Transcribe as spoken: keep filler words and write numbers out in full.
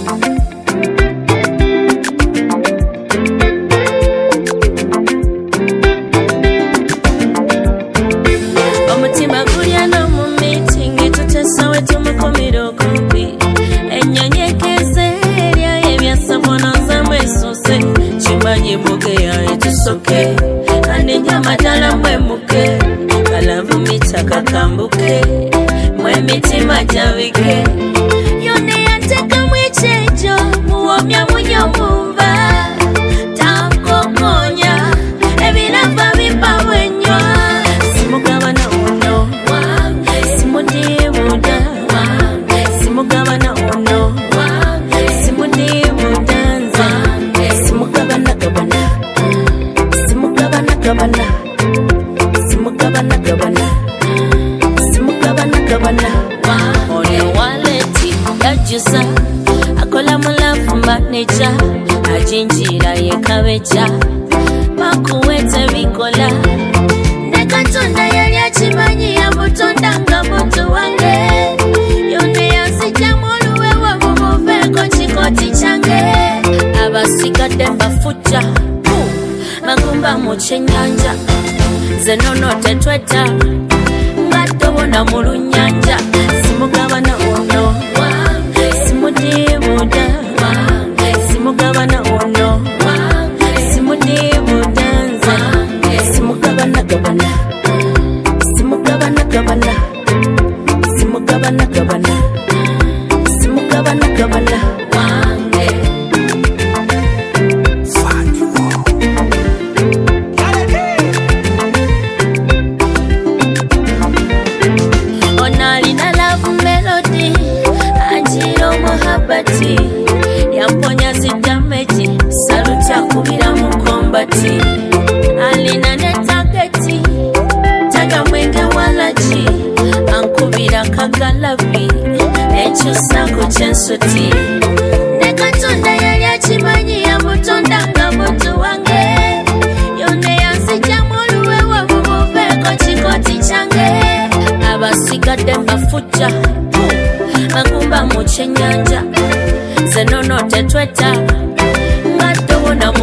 Omutima gulya no mu meeting tutasawe tumukomero kumpi ennyonyekeze erya ebyasabona zamwesose kimanye mugeya etusoke anennyama ddala mwemuke kalavu mitaka kambuke mwemitima gyabike yone yatekamu ekyejo muwomya munyo mumva tankokonya ebirava bipabwenywa simugabana ono simudibuda simugabana ono simudibuda nze simugabana gabana simugabana gabana simugabana gabana simugabana gabana ono waleti yajusa akola mulafu manager ajinjira yekabeja bakuwete bikola nekatonda yali akimanyi yamutonda nga muntu wange yone yansijamu oluwewo mumuveeko kikoti kyange abasigadde mbafuja magumba mu kyennyanja ze nono tetweta nga tobona mu lunyanja simugabana ono simudibuda simugabana ono simudibuda nze simugabana gabana simugabana gabana simugabana gabana simugabana gabana wange onalina love melody anjiro muhabati yamponya zidameji saluti akubira mu kombati alina ne tageti taga mwenge walaji ankubira kagalabi ekyusako kyensuti nekatonda yali akimanyi yamutonda nga muntu wange yone yansijamu oluwewo mumuveeko kikoti kyange abasigadde mbafuja magumba mu kyennyanja ze nono tetweta nga tobona